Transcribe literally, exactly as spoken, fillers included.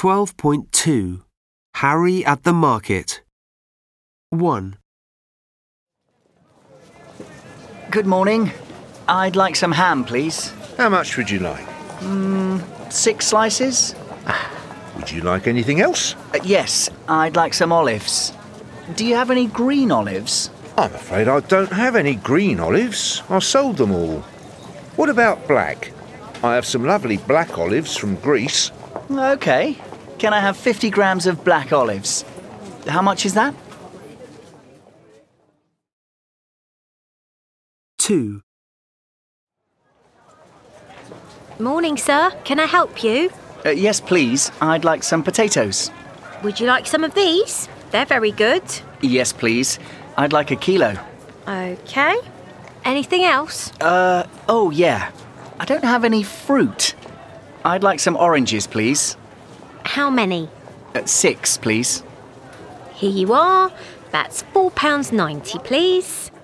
twelve point two. Harry at the market. one. Good morning. I'd like some ham, please. How much would you like? Six slices? Would you like anything else? Uh, yes, I'd like some olives. Do you have any green olives? I'm afraid I don't have any green olives. I sold them all. What about black? I have some lovely black olives from Greece. OK. Can I have fifty grams of black olives? How much is that? two. Morning, sir. Can I help you? Uh, yes, please. I'd like some potatoes. Would you like some of these? They're very good. Yes, please. I'd like a kilo. OK. Anything else? Uh, oh, yeah. I don't have any fruit. I'd like some oranges, please. How many? Uh, six, please. Here you are. That's four pounds ninety, please.